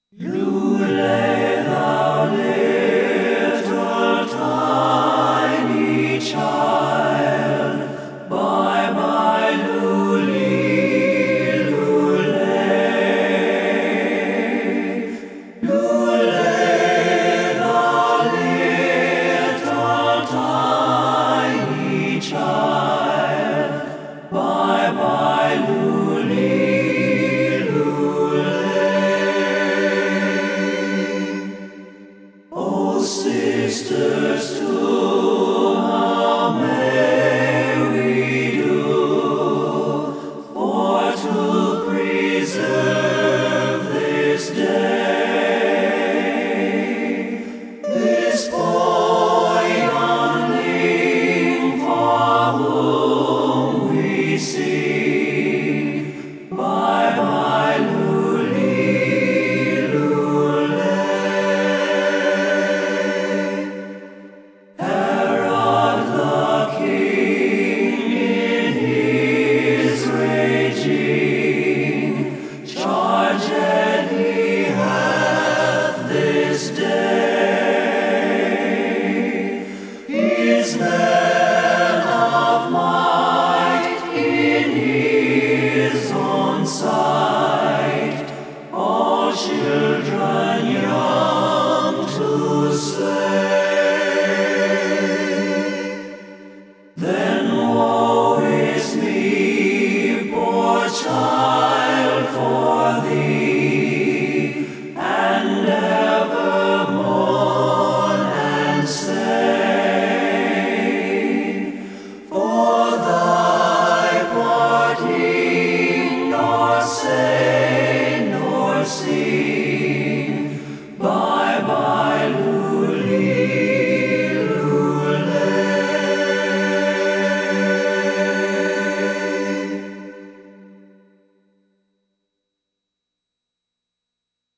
Lully, thou little tiny child, bye bye, Lully, Lully. Lully, thou little tiny child, bye bye, Lully, Lully. Oh, sisters, too, how may we do for to preserve this day, this boy youngling for whom we sing, bye bye, Lully, Lully. Herod the king in his raging charged he hath this day his men of might in his own sight, all children young to slay. Then woe is me, poor child, for thee, and ever mourn and say, for thy parting, nor say nor sing,